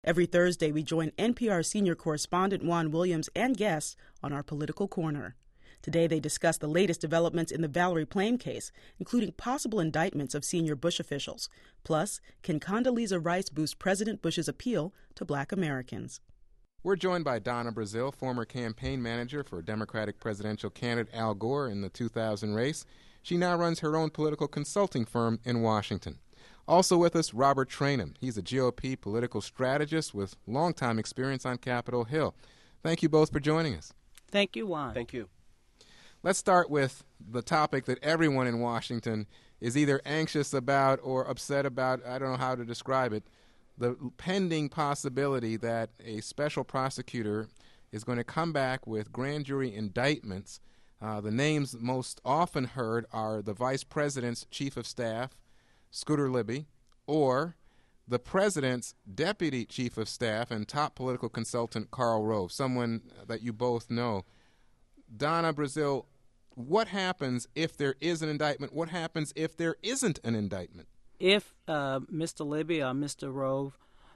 Every Thursday, we join NPR senior correspondent Juan Williams and guests on our Political Corner. Today, they discuss the latest developments in the Valerie Plame case, including possible indictments of senior Bush officials. Plus, can Condoleezza Rice boost President Bush's appeal to Black Americans? We're joined by Donna Brazile, former campaign manager for Democratic presidential candidate Al Gore in the 2000 race. She now runs her own political consulting firm in Washington. Also with us, Robert Traynham. He's a GOP political strategist with longtime experience on Capitol Hill. Thank you both for joining us. Thank you, Juan. Thank you. Let's start with the topic that everyone in Washington is either anxious about or upset about. I don't know how to describe it. The pending possibility that a special prosecutor is going to come back with grand jury indictments. The names most often heard are the vice president's chief of staff, Scooter Libby, or the president's deputy chief of staff and top political consultant, Karl Rove, someone that you both know. Donna Brazile, what happens if there is an indictment? What happens if there isn't an indictment? If Mr. Libby or Mr. Rove,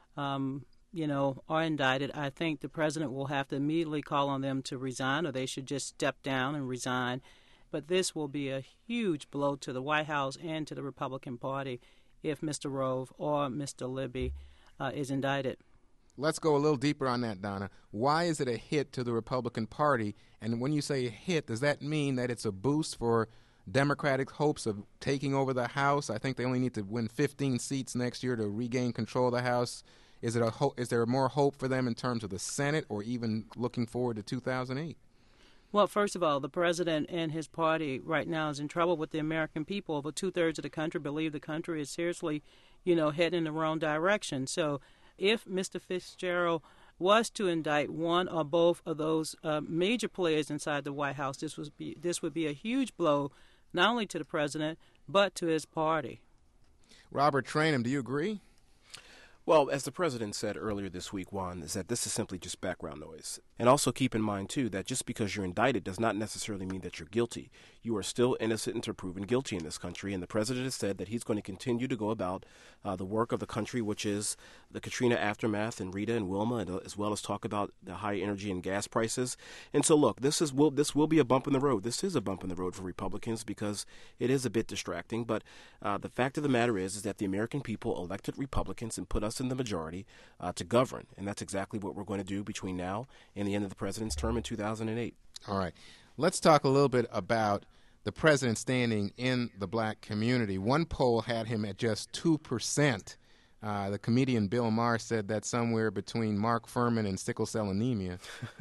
are indicted, I think the president will have to immediately call on them to resign, or they should just step down and resign. But this will be a huge blow to the White House and to the Republican Party if Mr. Rove or Mr. Libby is indicted. Let's go a little deeper on that, Donna. Why is it a hit to the Republican Party? And when you say a hit, does that mean that it's a boost for Democratic hopes of taking over the House? I think they only need to win 15 seats next year to regain control of the House. Is there more hope for them in terms of the Senate or even looking forward to 2008? Well, first of all, the president and his party right now is in trouble with the American people. Over two-thirds of the country believe the country is seriously, heading in the wrong direction. So if Mr. Fitzgerald was to indict one or both of those major players inside the White House, this would be a huge blow not only to the president but to his party. Robert Traynham, do you agree? Well, as the president said earlier this week, Juan, is that this is simply just background noise. And also keep in mind, too, that just because you're indicted does not necessarily mean that you're guilty. You are still innocent until proven guilty in this country. And the president has said that he's going to continue to go about the work of the country, which is the Katrina aftermath and Rita and Wilma, and, as well as talk about the high energy and gas prices. And so, look, this will be a bump in the road. This is a bump in the road for Republicans because it is a bit distracting. But the fact of the matter is that the American people elected Republicans and put us in the majority to govern. And that's exactly what we're going to do between now and the end of the president's term in 2008. All right. Let's talk a little bit about the president standing in the black community. One poll had him at just 2%. The comedian Bill Maher said that somewhere between Mark Furman and sickle cell anemia.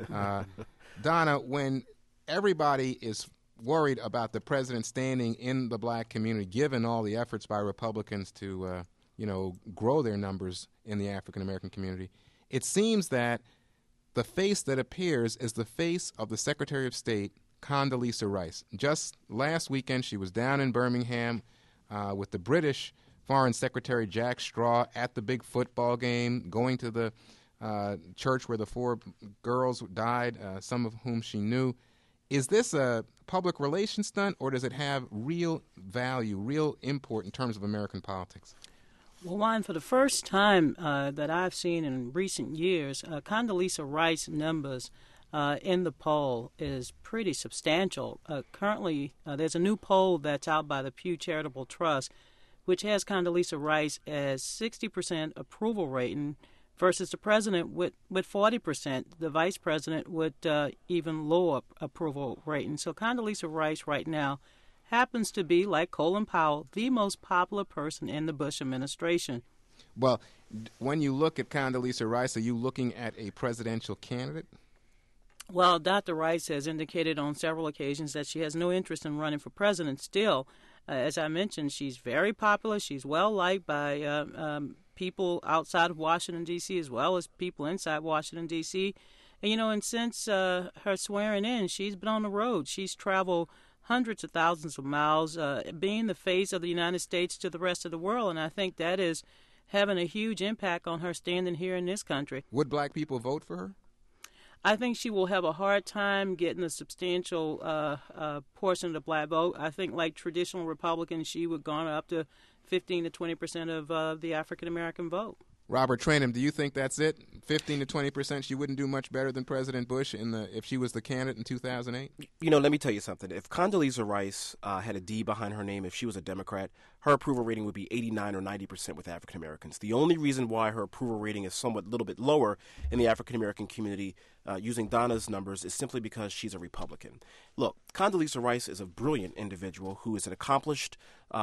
Donna, when everybody is worried about the president standing in the black community, given all the efforts by Republicans to grow their numbers in the African-American community, it seems that the face that appears is the face of the Secretary of State, Condoleezza Rice. Just last weekend, she was down in Birmingham with the British Foreign Secretary Jack Straw at the big football game, going to the church where the 4 girls died, some of whom she knew. Is this a public relations stunt, or does it have real value, real import in terms of American politics? Well, Juan, for the first time that I've seen in recent years, Condoleezza Rice numbers in the poll is pretty substantial. Currently, there's a new poll that's out by the Pew Charitable Trust, which has Condoleezza Rice as 60% approval rating versus the president with 40%. The vice president with even lower approval rating. So Condoleezza Rice right now happens to be, like Colin Powell, the most popular person in the Bush administration. Well, when you look at Condoleezza Rice, are you looking at a presidential candidate? Well, Dr. Rice has indicated on several occasions that she has no interest in running for president still. As I mentioned, she's very popular. She's well-liked by people outside of Washington, D.C., as well as people inside Washington, D.C. And since her swearing in, she's been on the road. She's traveled hundreds of thousands of miles, being the face of the United States to the rest of the world. And I think that is having a huge impact on her standing here in this country. Would black people vote for her? I think she will have a hard time getting a substantial portion of the black vote. I think, like traditional Republicans, she would garner up to 15 to 20% of the African-American vote. Robert Trainum, do you think that's it? 15 to 20%, she wouldn't do much better than President Bush if she was the candidate in 2008? Let me tell you something. If Condoleezza Rice had a D behind her name, if she was a Democrat, her approval rating would be 89 or 90% with African Americans. The only reason why her approval rating is somewhat a little bit lower in the African American community, using Donna's numbers, is simply because she's a Republican. Look, Condoleezza Rice is a brilliant individual who is an accomplished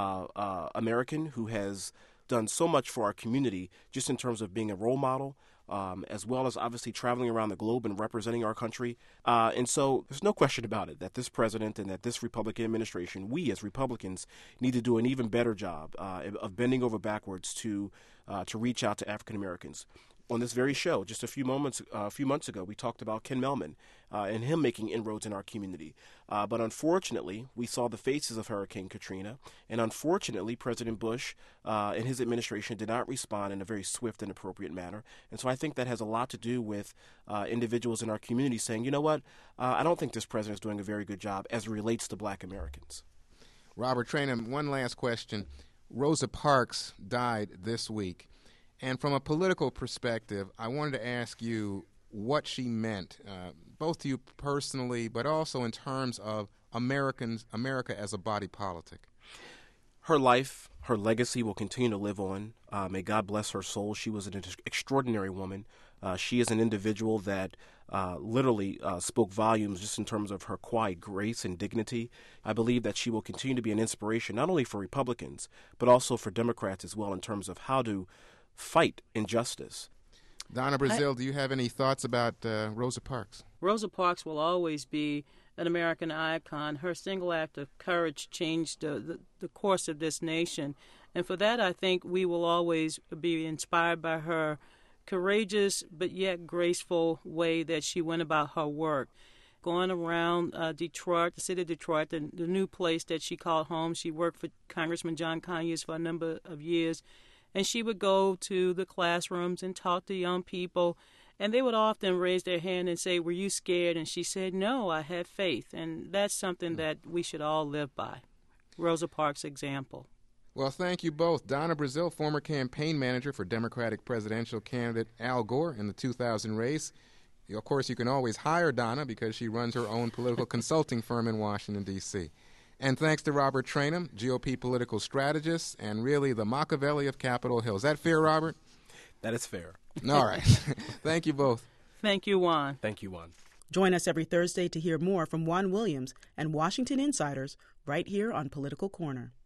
American who has done so much for our community just in terms of being a role model, as well as obviously traveling around the globe and representing our country. And so there's no question about it that this president and that this Republican administration, we as Republicans, need to do an even better job of bending over backwards to reach out to African Americans. On this very show, just a few months ago, we talked about Ken Melman and him making inroads in our community. But unfortunately, we saw the faces of Hurricane Katrina, and unfortunately, President Bush and his administration did not respond in a very swift and appropriate manner. And so I think that has a lot to do with individuals in our community saying, you know what, I don't think this president is doing a very good job as it relates to Black Americans. Robert Trainum, one last question. Rosa Parks died this week. And from a political perspective, I wanted to ask you what she meant, both to you personally, but also in terms of America as a body politic. Her life, her legacy will continue to live on. May God bless her soul. She was an extraordinary woman. She is an individual that literally spoke volumes just in terms of her quiet grace and dignity. I believe that she will continue to be an inspiration, not only for Republicans, but also for Democrats as well, in terms of how to fight injustice. Donna Brazile, do you have any thoughts about Rosa Parks? Rosa Parks will always be an American icon. Her single act of courage changed the course of this nation. And for that, I think we will always be inspired by her courageous but yet graceful way that she went about her work. Going around Detroit, the city of Detroit, the new place that she called home. She worked for Congressman John Conyers for a number of years. And she would go to the classrooms and talk to young people, and they would often raise their hand and say, "Were you scared?" And she said, "No, I had faith." And that's something that we should all live by. Rosa Parks' example. Well, thank you both. Donna Brazile, former campaign manager for Democratic presidential candidate Al Gore in the 2000 race. Of course, you can always hire Donna because she runs her own political consulting firm in Washington, D.C. And thanks to Robert Trainum, GOP political strategist, and really the Machiavelli of Capitol Hill. Is that fair, Robert? That is fair. All right. Thank you both. Thank you, Juan. Thank you, Juan. Join us every Thursday to hear more from Juan Williams and Washington Insiders right here on Political Corner.